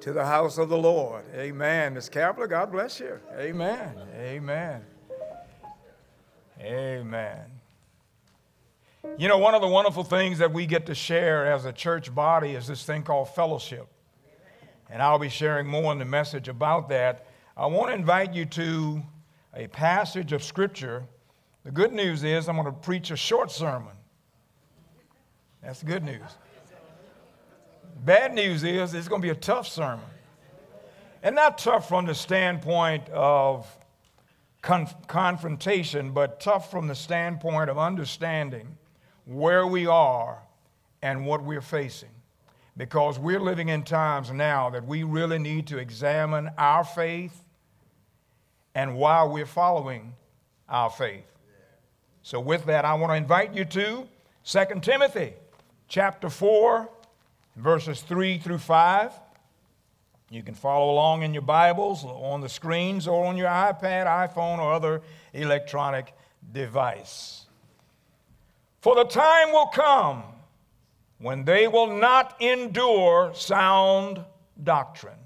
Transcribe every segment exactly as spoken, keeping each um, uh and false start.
to the house of the Lord. Amen. Miss Kapler, God bless you. Amen. Amen. Amen. You know, one of the wonderful things that we get to share as a church body is this thing called fellowship. And I'll be sharing more in the message about that. I want to invite you to a passage of Scripture. The good news is I'm going to preach a short sermon. That's the good news. Bad news is it's going to be a tough sermon. And not tough from the standpoint of conf- confrontation, but tough from the standpoint of understanding where we are and what we're facing. Because we're living in times now that we really need to examine our faith and why we're following our faith. So with that, I want to invite you to Second Timothy chapter four, verses three through five. You can follow along in your Bibles, on the screens, or on your iPad, iPhone, or other electronic device. For the time will come when they will not endure sound doctrine,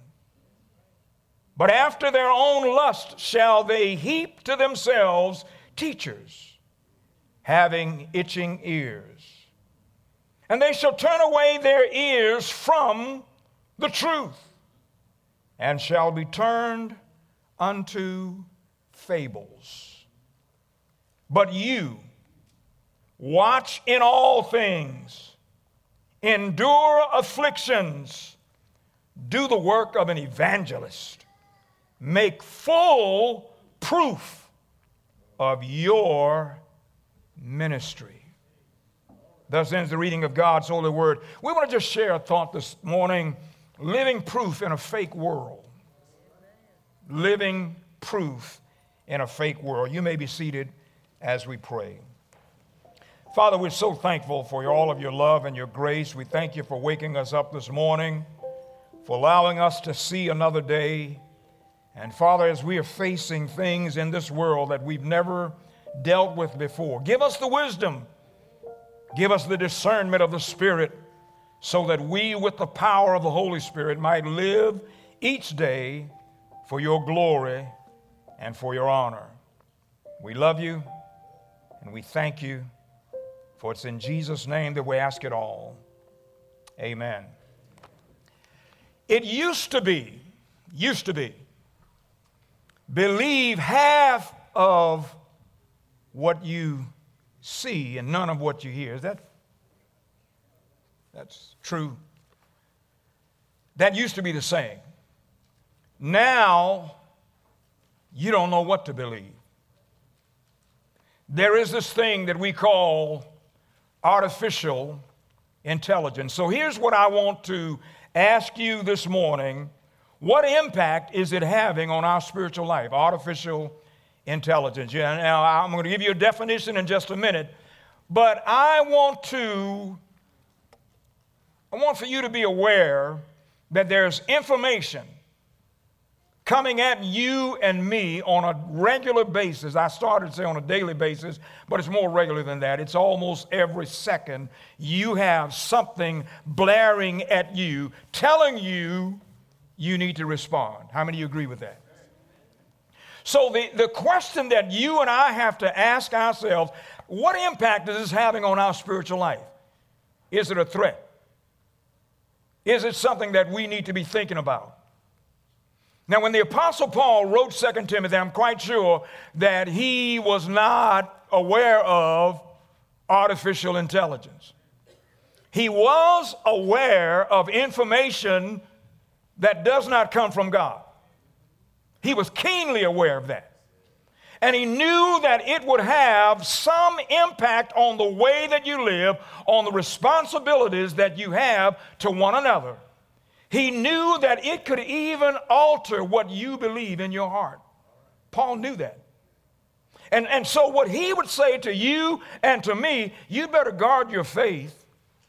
but after their own lust shall they heap to themselves teachers, having itching ears. And they shall turn away their ears from the truth, and shall be turned unto fables. But you, watch in all things, endure afflictions, do the work of an evangelist, make full proof of your ministry. Thus ends the reading of God's holy word. We want to just share a thought this morning, living proof in a fake world. Living proof in a fake world. You may be seated as we pray. Father, we're so thankful for all of your love and your grace. We thank you for waking us up this morning, for allowing us to see another day. And Father, as we are facing things in this world that we've never dealt with before, give us the wisdom, give us the discernment of the Spirit, so that we, with the power of the Holy Spirit, might live each day for your glory and for your honor. We love you and we thank you. For it's in Jesus' name that we ask it all. Amen. It used to be, used to be, believe half of what you see and none of what you hear. Is that? That's true. That used to be the saying. Now, you don't know what to believe. There is this thing that we call artificial intelligence. So here's what I want to ask you this morning. What impact is it having on our spiritual life? Artificial intelligence. Yeah, now I'm going to give you a definition in just a minute, but I want to, I want for you to be aware that there's information coming at you and me on a regular basis. I started to say on a daily basis, but it's more regular than that. It's almost every second you have something blaring at you, telling you you need to respond. How many of you agree with that? So the, the question that you and I have to ask ourselves, what impact is this having on our spiritual life? Is it a threat? Is it something that we need to be thinking about? Now, when the Apostle Paul wrote Second Timothy, I'm quite sure that he was not aware of artificial intelligence. He was aware of information that does not come from God. He was keenly aware of that. And he knew that it would have some impact on the way that you live, on the responsibilities that you have to one another. He knew that it could even alter what you believe in your heart. Paul knew that. And, and so what he would say to you and to me, you better guard your faith.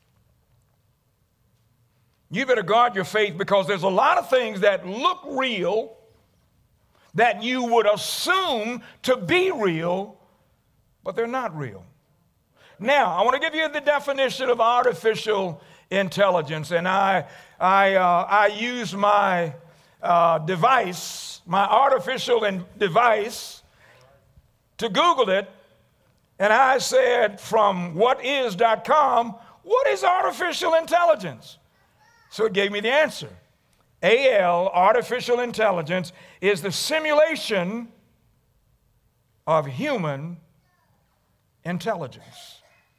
You better guard your faith, because there's a lot of things that look real that you would assume to be real, but they're not real. Now, I want to give you the definition of artificial intelligence, and I, I, uh, I used my uh, device, my artificial in- device, to Google it, and I said from what is dot com, what is artificial intelligence? So it gave me the answer. A L, artificial intelligence, is the simulation of human intelligence.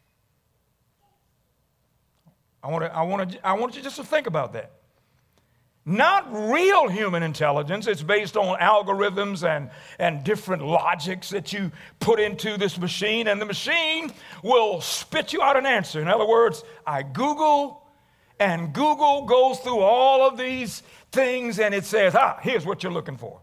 I want to, I want to, I want you just to think about that. Not real human intelligence. It's based on algorithms and, and different logics that you put into this machine, and the machine will spit you out an answer. In other words, I Google, and Google goes through all of these things, and it says, ah, here's what you're looking for.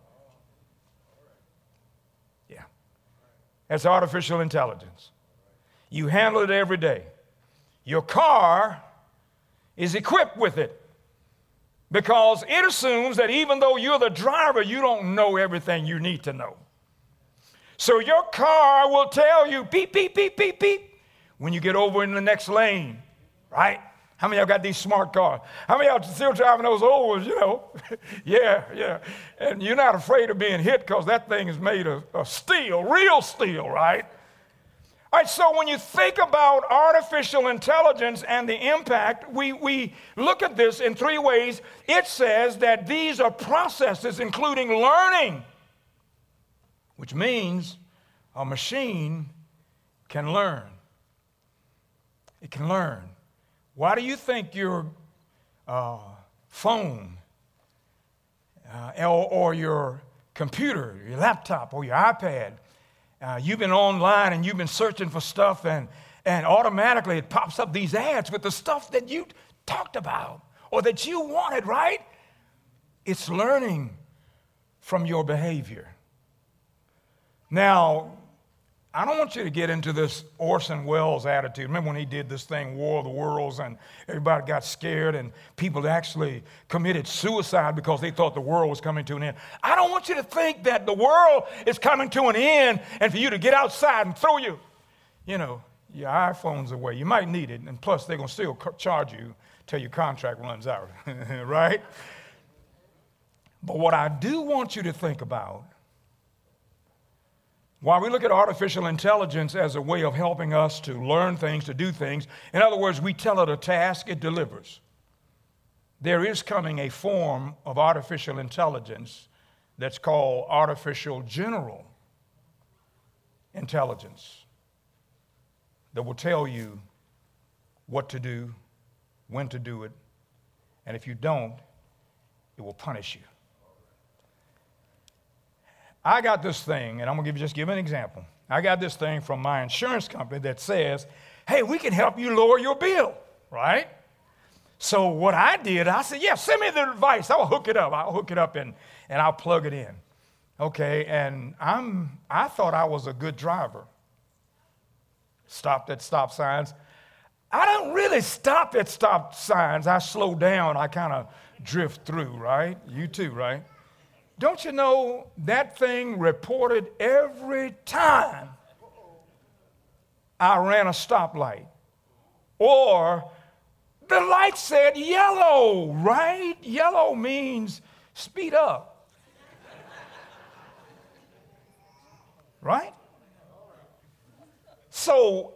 Yeah. That's artificial intelligence. You handle it every day. Your car is equipped with it, because it assumes that even though you're the driver, you don't know everything you need to know. So your car will tell you, beep, beep, beep, beep, beep, when you get over in the next lane, right? How many of y'all got these smart cars? How many of y'all still driving those old ones, you know? yeah, yeah. And you're not afraid of being hit because that thing is made of, of steel, real steel, right? All right, so when you think about artificial intelligence and the impact, we, we look at this in three ways. It says that these are processes including learning, which means a machine can learn. It can learn. Why do you think your uh, phone uh, or, or your computer, your laptop, or your iPad, Uh, you've been online and you've been searching for stuff, and, and automatically it pops up these ads with the stuff that you talked about or that you wanted, right? It's learning from your behavior. Now, I don't want you to get into this Orson Welles attitude. Remember when he did this thing, War of the Worlds, and everybody got scared and people actually committed suicide because they thought the world was coming to an end. I don't want you to think that the world is coming to an end and for you to get outside and throw your, you know, your iPhones away. You might need it, and plus they're going to still charge you till your contract runs out, right? But what I do want you to think about, while we look at artificial intelligence as a way of helping us to learn things, to do things, in other words, we tell it a task, it delivers. There is coming a form of artificial intelligence that's called artificial general intelligence that will tell you what to do, when to do it, and if you don't, it will punish you. I got this thing, and I'm going to give you, just give an example. I got this thing from my insurance company that says, hey, we can help you lower your bill, right? So what I did, I said, yeah, send me the device. I'll hook it up. I'll hook it up and, and I'll plug it in. Okay, and I'm, I thought I was a good driver. Stopped at stop signs. I don't really stop at stop signs. I slow down. I kind of drift through, right? You too, right? Don't you know that thing reported every time I ran a stoplight? Or the light said yellow, right? Yellow means speed up. Right? So,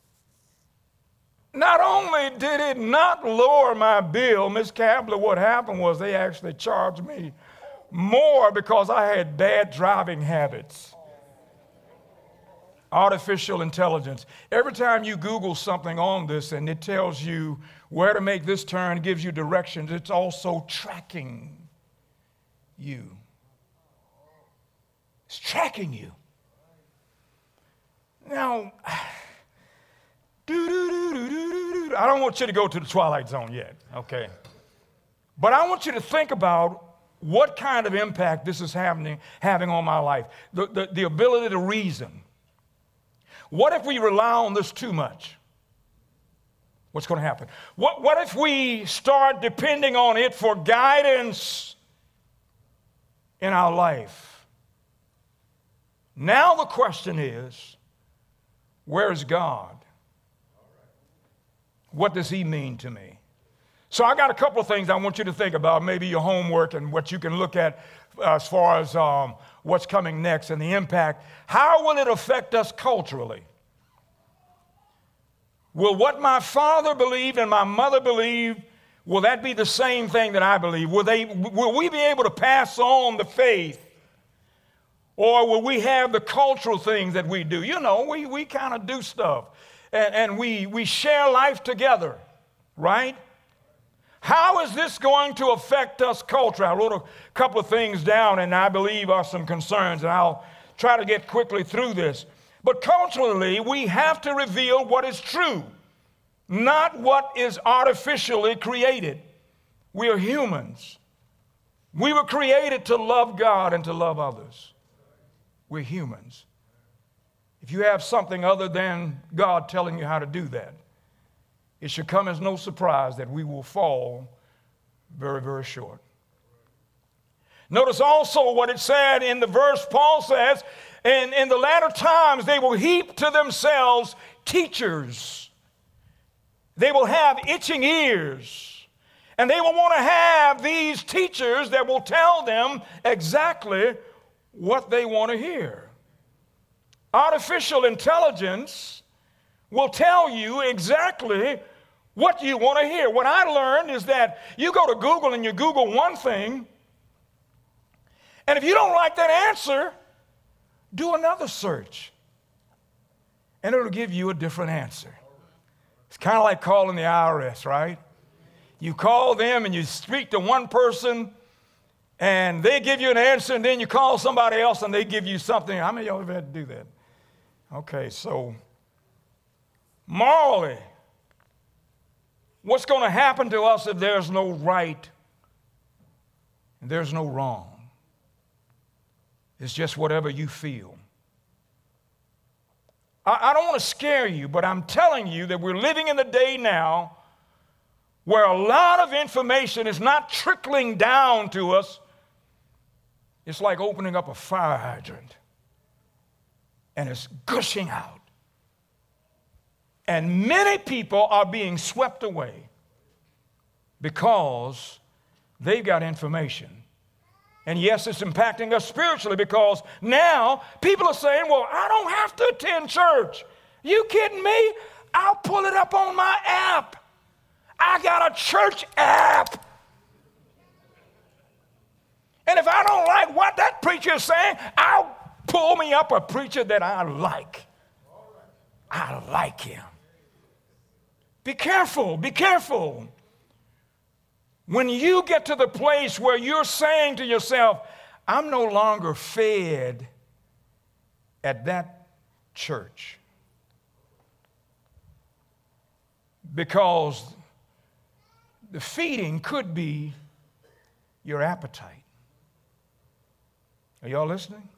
not only did it not lower my bill, Miss Cabler, what happened was they actually charged me more because I had bad driving habits. Artificial intelligence. Every time you Google something on this and it tells you where to make this turn, gives you directions, it's also tracking you. It's tracking you. Now, I don't want you to go to the Twilight Zone yet, okay? But I want you to think about what kind of impact this is having, having on my life. The, the, the ability to reason. What if we rely on this too much? What's going to happen? What, what if we start depending on it for guidance in our life? Now the question is, where is God? What does he mean to me? So I got a couple of things I want you to think about, maybe your homework and what you can look at uh, as far as um, what's coming next and the impact. How will it affect us culturally? Will what my father believed and my mother believed, will that be the same thing that I believe? Will they, will we be able to pass on the faith? Or will we have the cultural things that we do? You know, we, we kind of do stuff. And, and we, we share life together, right? How is this going to affect us culturally? I wrote a couple of things down, and I believe are some concerns, and I'll try to get quickly through this. But culturally, we have to reveal what is true, not what is artificially created. We are humans. We were created to love God and to love others. We're humans. If you have something other than God telling you how to do that, it should come as no surprise that we will fall very, very short. Notice also what it said in the verse. Paul says, and in the latter times they will heap to themselves teachers. They will have itching ears. And they will want to have these teachers that will tell them exactly what they want to hear. Artificial intelligence will tell you exactly what you want to hear. What I learned is that you go to Google and you Google one thing, and if you don't like that answer, do another search, and it'll give you a different answer. It's kind of like calling the I R S, right? You call them and you speak to one person, and they give you an answer, and then you call somebody else and they give you something. How many of y'all ever had to do that? Okay, so morally, what's going to happen to us if there's no right and there's no wrong? It's just whatever you feel. I, I don't want to scare you, but I'm telling you that we're living in the day now where a lot of information is not trickling down to us. It's like opening up a fire hydrant, and it's gushing out. And many people are being swept away because they've got information. And yes, it's impacting us spiritually because now people are saying, well, I don't have to attend church. You kidding me? I'll pull it up on my app. I got a church app. And if I don't like what that preacher is saying, I'll pull me up a preacher that I like. I like him. Be careful, be careful. When you get to the place where you're saying to yourself, I'm no longer fed at that church because the feeding could be your appetite. Are y'all listening?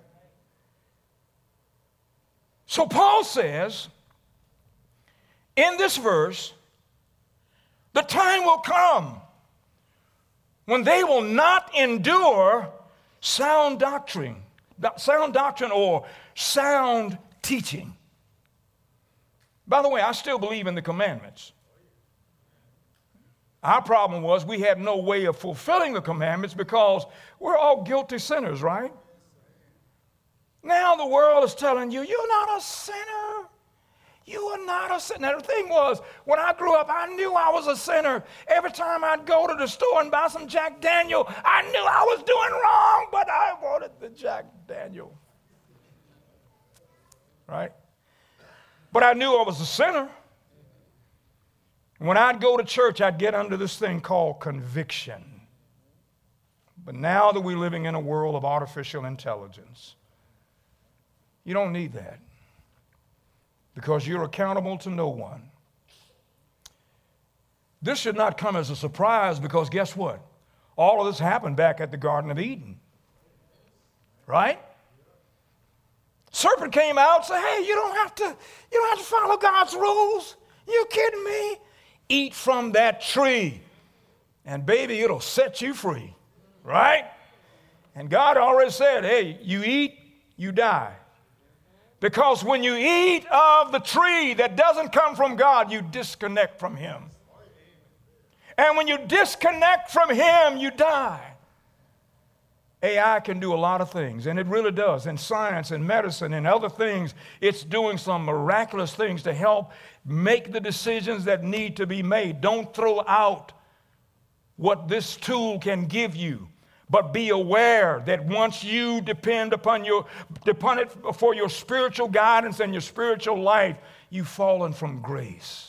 So Paul says in this verse, the time will come when they will not endure sound doctrine, sound doctrine or sound teaching. By the way, I still believe in the commandments. Our problem was we had no way of fulfilling the commandments because we're all guilty sinners, right? Now the world is telling you, you're not a sinner. You are not a sinner. Now, the thing was, when I grew up, I knew I was a sinner. Every time I'd go to the store and buy some Jack Daniel, I knew I was doing wrong, but I wanted the Jack Daniel. Right? But I knew I was a sinner. When I'd go to church, I'd get under this thing called conviction. But now that we're living in a world of artificial intelligence, you don't need that because you're accountable to no one. This should not come as a surprise because guess what? All of this happened back at the Garden of Eden. Right? Serpent came out and said, hey, you don't have to, you don't have to follow God's rules. You kidding me? Eat from that tree, and baby, it'll set you free, right? And God already said, hey, you eat, you die. Because when you eat of the tree that doesn't come from God, you disconnect from Him. And when you disconnect from him, you die. A I can do a lot of things, and it really does. In science and medicine and other things, it's doing some miraculous things to help make the decisions that need to be made. Don't throw out what this tool can give you, but be aware that once you depend upon your depend it for your spiritual guidance and your spiritual life, you've fallen from grace.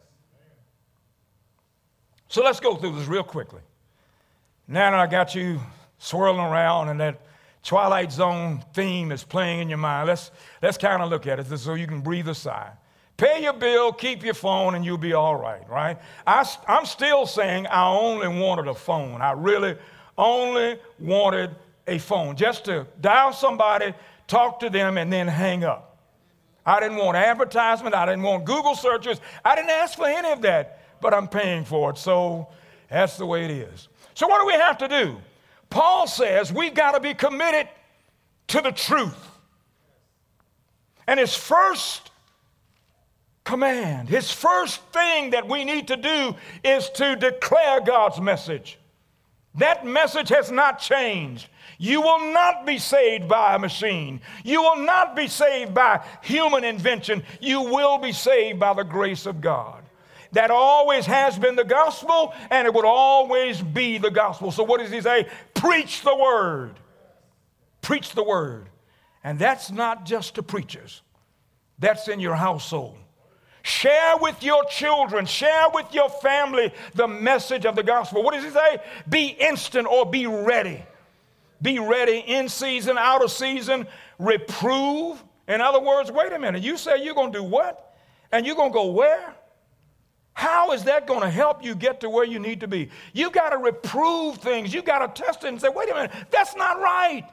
So let's go through this real quickly. Now that I got you swirling around and that Twilight Zone theme is playing in your mind, let's, let's kind of look at it so you can breathe a sigh. Pay your bill, keep your phone, and you'll be all right, right? I, I'm still saying I only wanted a phone. I really only wanted a phone, just to dial somebody, talk to them, and then hang up. I didn't want advertisement. I didn't want Google searches. I didn't ask for any of that, but I'm paying for it, so that's the way it is. So what do we have to do? Paul says we've got to be committed to the truth. And his first command, his first thing that we need to do is to declare God's message. That message has not changed. You will not be saved by a machine. You will not be saved by human invention. You will be saved by the grace of God. That always has been the gospel, and it would always be the gospel. So what does he say? Preach the word. Preach the word. And that's not just to preachers. That's in your household. Share with your children, share with your family the message of the gospel. What does he say? Be instant or be ready. Be ready in season, out of season. Reprove. In other words, wait a minute. You say you're going to do what? And you're going to go where? How is that going to help you get to where you need to be? You've got to reprove things. You've got to test it and say, wait a minute, that's not right.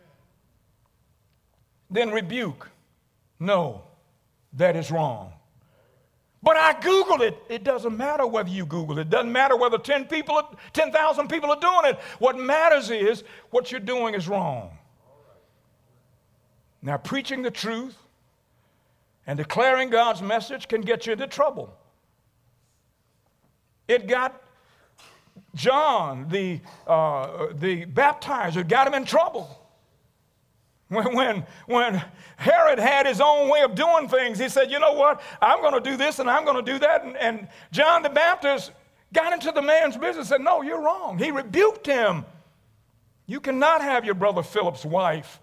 Then rebuke. No, that is wrong. But I Googled it. It doesn't matter whether you Google it. It doesn't matter whether ten people, ten thousand people are doing it. What matters is what you're doing is wrong. Now, preaching the truth and declaring God's message can get you into trouble. It got John, the, uh, the baptizer, got him in trouble. When, when, when Herod had his own way of doing things, he said, you know what, I'm going to do this and I'm going to do that. And, and John the Baptist got into the man's business and said, no, you're wrong. He rebuked him. You cannot have your brother Philip's wife.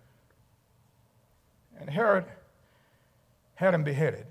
And Herod had him beheaded.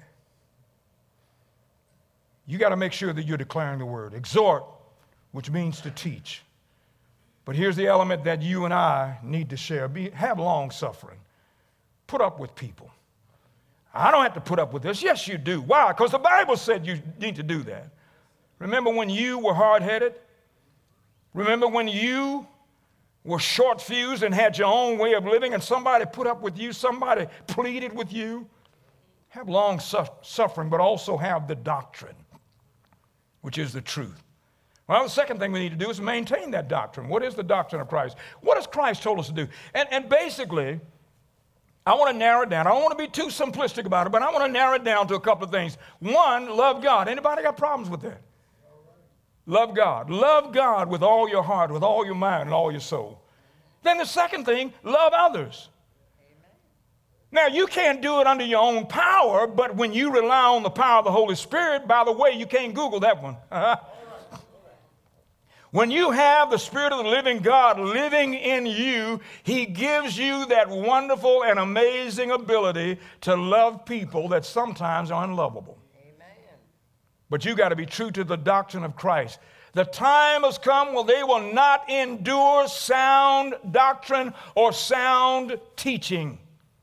You got to make sure that you're declaring the word. Exhort, which means to teach. But here's the element that you and I need to share. Be, have long suffering. Put up with people. I don't have to put up with this. Yes, you do. Why? Because the Bible said you need to do that. Remember when you were hard-headed? Remember when you were short-fused and had your own way of living and somebody put up with you, somebody pleaded with you? Have long su- suffering, but also have the doctrine, which is the truth. Well, the second thing we need to do is maintain that doctrine. What is the doctrine of Christ? What has Christ told us to do? And, and basically, I want to narrow it down. I don't want to be too simplistic about it, but I want to narrow it down to a couple of things. One, love God. Anybody got problems with that? Love God. Love God with all your heart, with all your mind, and all your soul. Then the second thing, love others. Now, you can't do it under your own power, but when you rely on the power of the Holy Spirit, by the way, you can't Google that one. When you have the Spirit of the living God living in you, He gives you that wonderful and amazing ability to love people that sometimes are unlovable. Amen. But you got to be true to the doctrine of Christ. The time has come where they will not endure sound doctrine or sound teaching.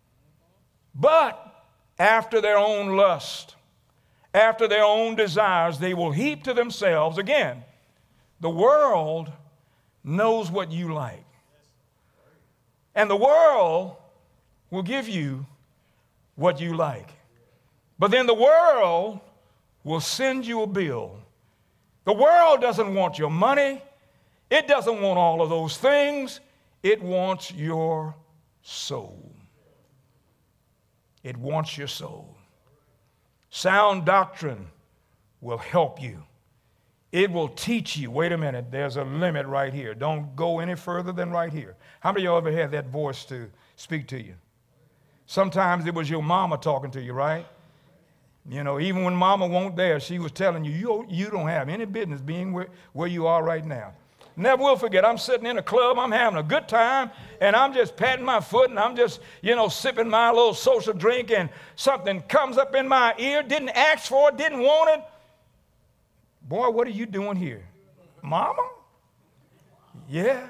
But after their own lust, after their own desires, they will heap to themselves, again, the world knows what you like. And the world will give you what you like. But then the world will send you a bill. The world doesn't want your money. It doesn't want all of those things. It wants your soul. It wants your soul. Sound doctrine will help you. It will teach you. Wait a minute, there's a limit right here. Don't go any further than right here. How many of y'all ever had that voice to speak to you? Sometimes it was your mama talking to you, right? You know, even when mama wasn't there, she was telling you, you, you don't have any business being where, where you are right now. Never will forget, I'm sitting in a club, I'm having a good time, and I'm just patting my foot, and I'm just, you know, sipping my little social drink, and something comes up in my ear, didn't ask for it, didn't want it. Boy, what are you doing here? Mama? Yeah.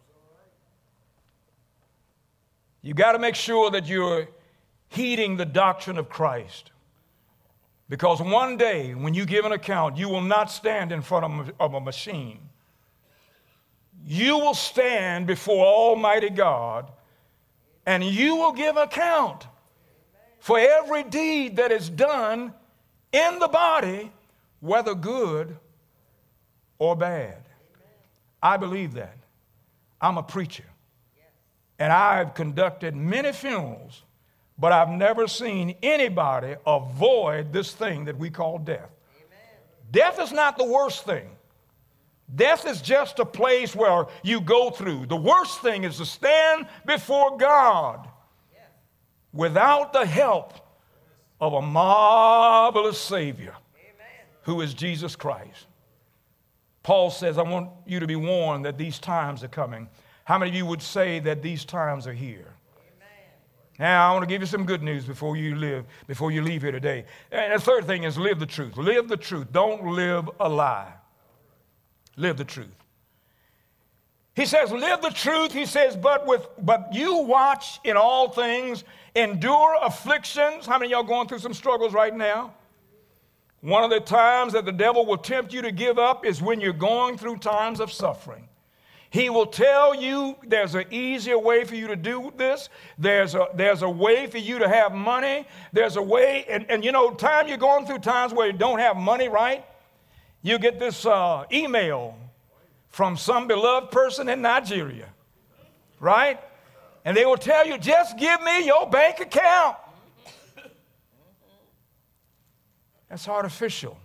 You got to make sure that you're heeding the doctrine of Christ. Because one day, when you give an account, you will not stand in front of a, of a machine. You will stand before Almighty God, and you will give account for every deed that is done in the body, whether good or bad. I believe that. I'm a preacher, and I've conducted many funerals, but I've never seen anybody avoid this thing that we call death. Death is not the worst thing. Death is just a place where you go through. The worst thing is to stand before God without the help of a marvelous Savior who is Jesus Christ. Paul says, I want you to be warned that these times are coming. How many of you would say that these times are here? Now, I want to give you some good news before you live, before you leave here today. And the third thing is live the truth. Live the truth. Don't live a lie. Live the truth. He says, live the truth. He says, but with but you watch in all things, endure afflictions. How many of y'all going through some struggles right now? One of the times that the devil will tempt you to give up is when you're going through times of suffering. He will tell you there's an easier way for you to do this. There's a, there's a way for you to have money. There's a way, and, and you know, time you're going through times where you don't have money, right? You get this uh, email from some beloved person in Nigeria, right? And they will tell you, just give me your bank account. That's artificial.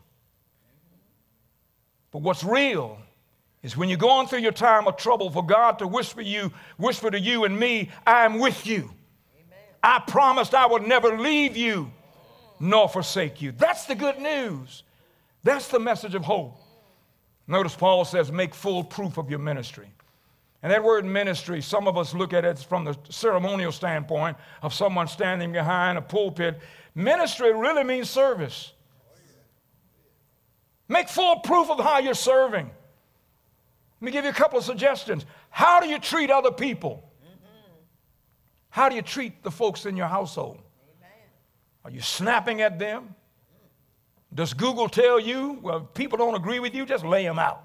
But what's real is when you're going through your time of trouble, for God to whisper you, whisper to you and me, I am with you. Amen. I promised I would never leave you nor forsake you. That's the good news. That's the message of hope. Notice Paul says, make full proof of your ministry. And that word ministry, some of us look at it from the ceremonial standpoint of someone standing behind a pulpit. Ministry really means service. Make full proof of how you're serving. Let me give you a couple of suggestions. How do you treat other people? How do you treat the folks in your household? Are you snapping at them? Does Google tell you, well, if people don't agree with you, just lay them out?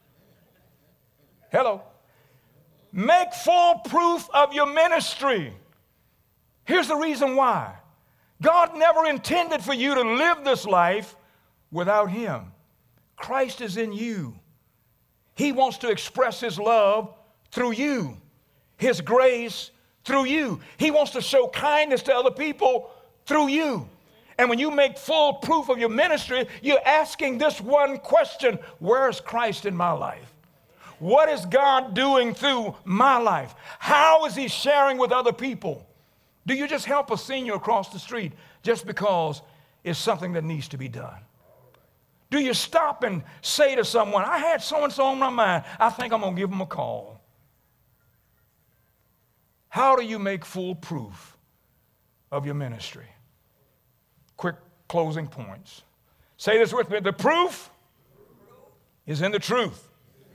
Hello. Make full proof of your ministry. Here's the reason why. God never intended for you to live this life without Him. Christ is in you. He wants to express His love through you, His grace through you. He wants to show kindness to other people through you. And when you make full proof of your ministry, you're asking this one question: where's Christ in my life? What is God doing through my life? How is He sharing with other people? Do you just help a senior across the street just because it's something that needs to be done? Do you stop and say to someone, I had so-and-so on my mind, I think I'm going to give them a call? How do you make full proof of your ministry? Quick closing points. Say this with me. The proof is in the truth.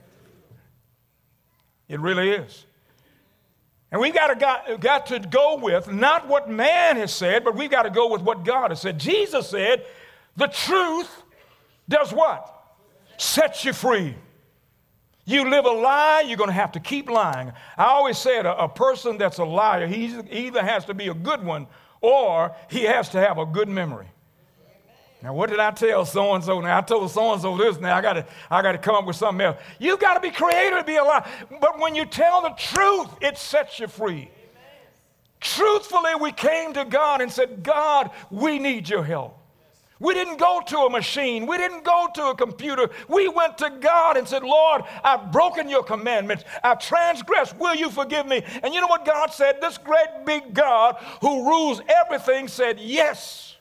It really is. And we've got to, got, got to go with not what man has said, but we've got to go with what God has said. Jesus said, the truth does what? Sets you free. You live a lie, you're going to have to keep lying. I always said a, a person that's a liar, he either has to be a good one or he has to have a good memory. Now, what did I tell so-and-so? Now, I told so-and-so this. Now, I got to I got to come up with something else. You got to be creative to be alive. But when you tell the truth, it sets you free. Amen. Truthfully, we came to God and said, God, we need your help. We didn't go to a machine. We didn't go to a computer. We went to God and said, Lord, I've broken your commandments. I've transgressed. Will you forgive me? And you know what God said? This great big God who rules everything said yes.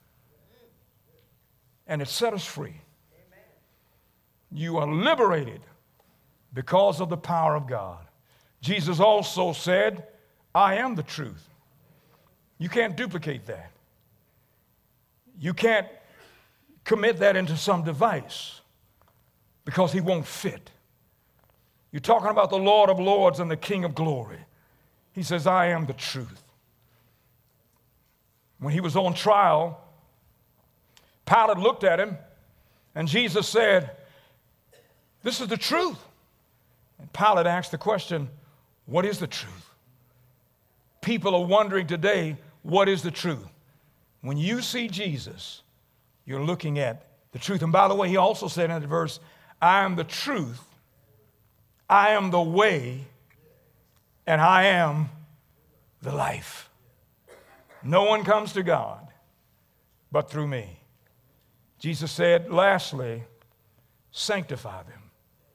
And it set us free. You are liberated because of the power of God. Jesus also said, I am the truth. You can't duplicate that. You can't commit that into some device because he won't fit. You're talking about the Lord of Lords and the King of Glory. He says, I am the truth. When he was on trial, Pilate looked at him and Jesus said, this is the truth. And Pilate asked the question, what is the truth? People are wondering today, what is the truth? When you see Jesus, you're looking at the truth. And by the way, he also said in that verse, I am the truth, I am the way, and I am the life. No one comes to God but through me. Jesus said, lastly, sanctify them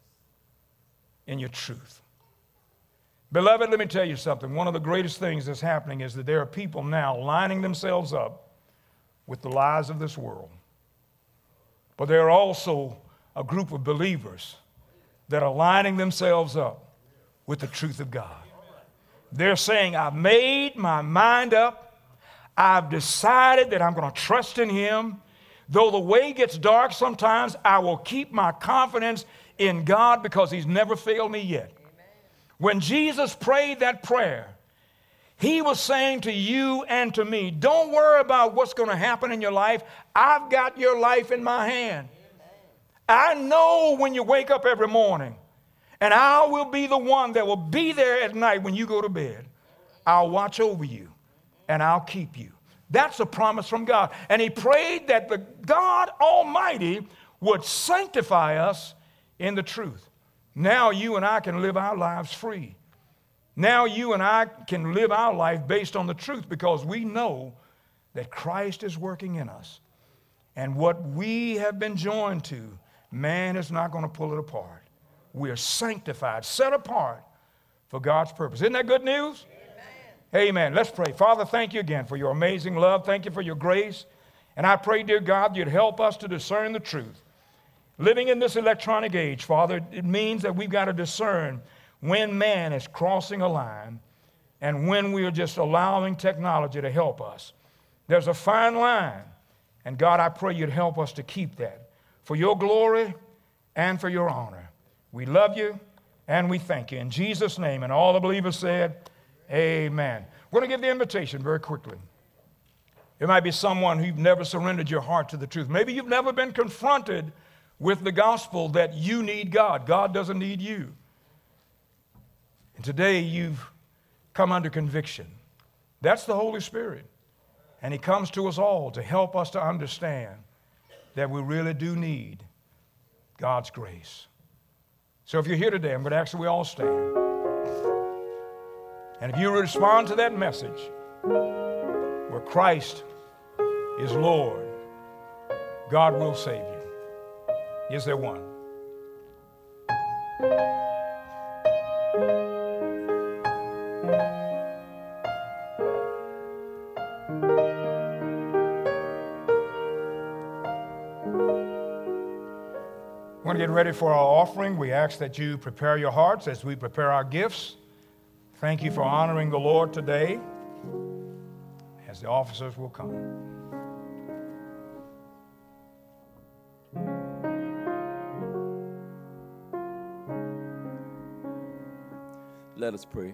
in your truth. Beloved, let me tell you something. One of the greatest things that's happening is that there are people now lining themselves up with the lies of this world. But there are also a group of believers that are lining themselves up with the truth of God. They're saying, I've made my mind up. I've decided that I'm going to trust in him. Though the way gets dark sometimes, I will keep my confidence in God because he's never failed me yet. When Jesus prayed that prayer, he was saying to you and to me, don't worry about what's going to happen in your life. I've got your life in my hand. I know when you wake up every morning, and I will be the one that will be there at night when you go to bed. I'll watch over you, and I'll keep you. That's a promise from God. And he prayed that the God Almighty would sanctify us in the truth. Now you and I can live our lives free. Now you and I can live our life based on the truth because we know that Christ is working in us. And what we have been joined to, man is not going to pull it apart. We are sanctified, set apart for God's purpose. Isn't that good news? Amen. Amen. Let's pray. Father, thank you again for your amazing love. Thank you for your grace. And I pray, dear God, you'd help us to discern the truth. Living in this electronic age, Father, it means that we've got to discern when man is crossing a line and when we are just allowing technology to help us. There's a fine line, and God, I pray you'd help us to keep that for your glory and for your honor. We love you and we thank you. In Jesus' name, and all the believers said, amen. We're going to give the invitation very quickly. There might be someone who've never surrendered your heart to the truth. Maybe you've never been confronted with the gospel that you need God. God doesn't need you. And today you've come under conviction. That's the Holy Spirit. And he comes to us all to help us to understand that we really do need God's grace. So if you're here today, I'm going to ask that we all stand. And if you respond to that message where Christ is Lord, God will save you. Is there one? We're going to get ready for our offering. We ask that you prepare your hearts as we prepare our gifts. Thank you for honoring the Lord today as the officers will come. Let us pray.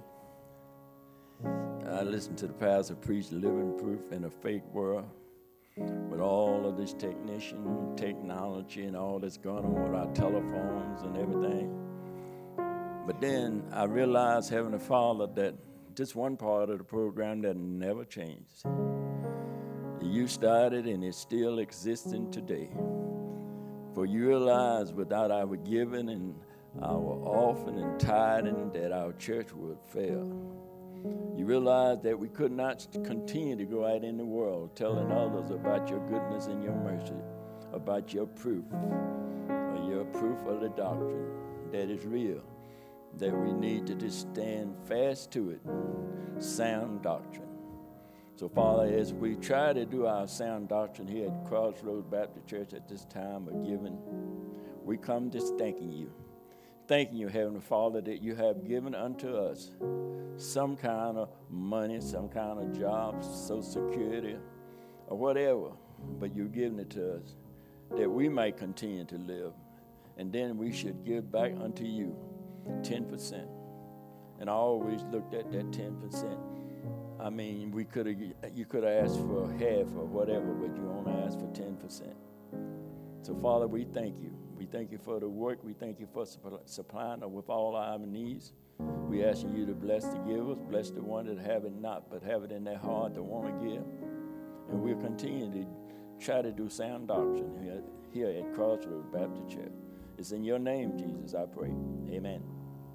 I listen to the pastor preach living proof in a fake world with all of this technician, technology, and all that's going on with our telephones and everything. But then I realized, Heavenly Father, that this one part of the program that never changed. You started and it's still existing today. For you realize without our giving and our offering and tithing that our church would fail. You realize that we could not continue to go out in the world telling others about your goodness and your mercy, about your proof, or your proof of the doctrine that is real, that we need to just stand fast to it, sound doctrine. So, Father, as we try to do our sound doctrine here at Crossroads Baptist Church at this time of giving, we come just thanking you. Thanking you, Heavenly Father, that you have given unto us some kind of money, some kind of job, Social Security, or whatever, but you've given it to us that we may continue to live. And then we should give back unto you ten percent. And I always looked at that ten percent. I mean, we could have, you could have asked for half or whatever, but you only asked for ten percent. So, Father, we thank you. We thank you for the work. We thank you for supplying us with all our needs. We asking you to bless the givers, bless the one that have it not, but have it in their heart to want to give. And we'll continue to try to do sound doctrine here, here at Crossroads Baptist Church. It's in your name, Jesus, I pray. Amen.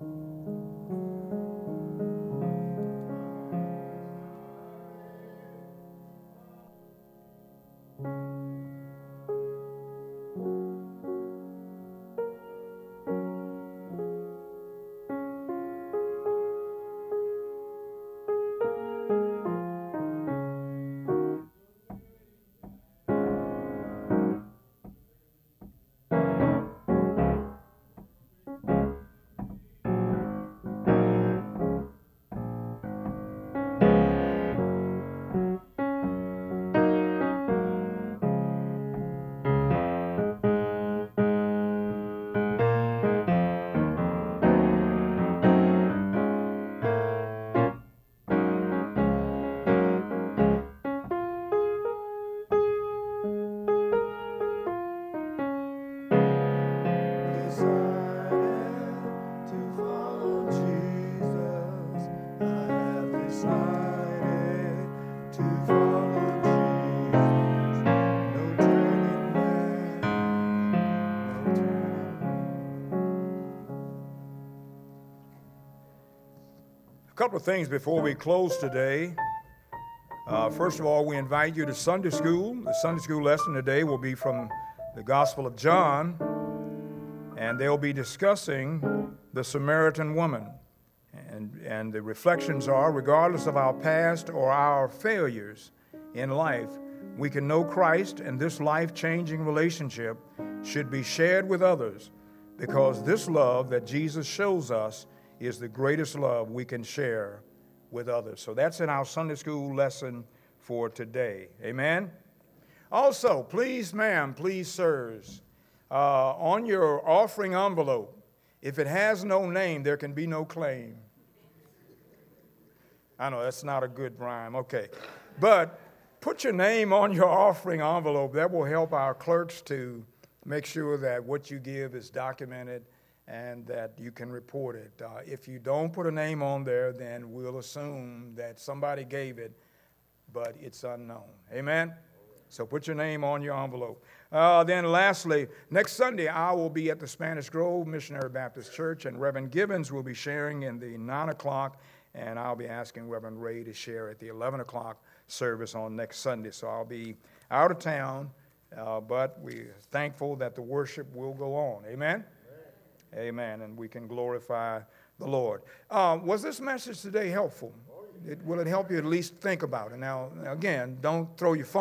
A couple of things before we close today. Uh, first of all, we invite you to Sunday school. The Sunday school lesson today will be from the Gospel of John, and they'll be discussing the Samaritan woman. And, and the reflections are, regardless of our past or our failures in life, we can know Christ, and this life-changing relationship should be shared with others, because this love that Jesus shows us is the greatest love we can share with others. So that's in our Sunday school lesson for today. Amen? Also, please, ma'am, please, sirs, uh, on your offering envelope, if it has no name, there can be no claim. I know that's not a good rhyme. Okay. But put your name on your offering envelope. That will help our clerks to make sure that what you give is documented and that you can report it. Uh, if you don't put a name on there, then we'll assume that somebody gave it, but it's unknown. Amen? So put your name on your envelope. Uh, then lastly, next Sunday I will be at the Spanish Grove Missionary Baptist Church, and Reverend Gibbons will be sharing in the nine o'clock, and I'll be asking Reverend Ray to share at the eleven o'clock service on next Sunday. So I'll be out of town, uh, but we're thankful that the worship will go on. Amen? Amen, and we can glorify the Lord. Uh, was this message today helpful? It, will it help you at least think about it? Now, again, don't throw your phone